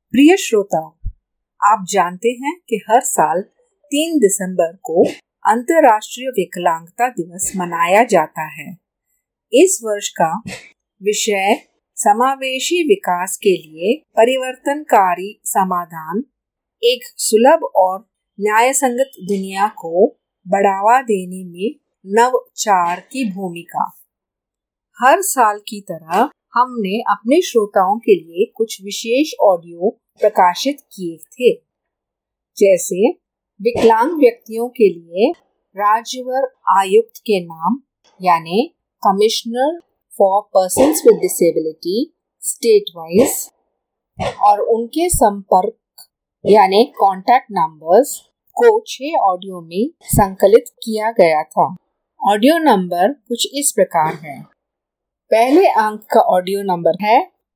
प्रिय श्रोताओं, आप जानते हैं कि हर साल 3 दिसंबर को अंतर्राष्ट्रीय विकलांगता दिवस मनाया जाता है। इस वर्ष का विषय समावेशी विकास के लिए परिवर्तनकारी समाधान, एक सुलभ और न्यायसंगत दुनिया को बढ़ावा देने में नवाचार की भूमिका। हर साल की तरह हमने अपने श्रोताओं के लिए कुछ विशेष ऑडियो प्रकाशित किए थे, जैसे विकलांग व्यक्तियों के लिए राज्यवार आयुक्त के नाम यानी commissioner for persons with disability state wise और उनके संपर्क यानी कॉन्टैक्ट नंबर्स को 6 ऑडियो में संकलित किया गया था। ऑडियो नंबर कुछ इस प्रकार है। पहले अंक का ऑडियो नंबर है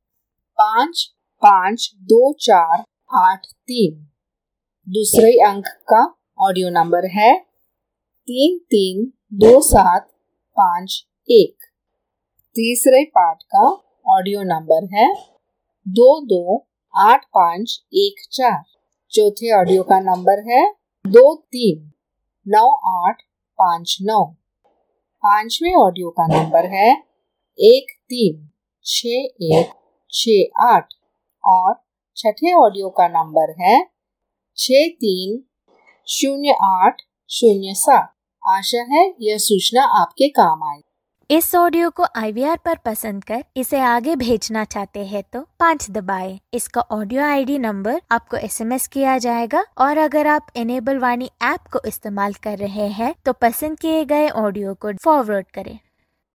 552483। दूसरे अंक का ऑडियो नंबर है 332751। तीसरे पार्ट का ऑडियो नंबर है 228514। चौथे ऑडियो का नंबर है 239859। पांचवें ऑडियो का नंबर है 136168 और छठे ऑडियो का नंबर है 630807। आशा है यह सूचना आपके काम आए। इस ऑडियो को IVR पर पसंद कर इसे आगे भेजना चाहते हैं तो 5 दबाएं। इसका ऑडियो ID नंबर आपको SMS किया जाएगा और अगर आप इनेबल वाणी ऐप को इस्तेमाल कर रहे हैं तो पसंद किए गए ऑडियो को फॉरवर्ड करें।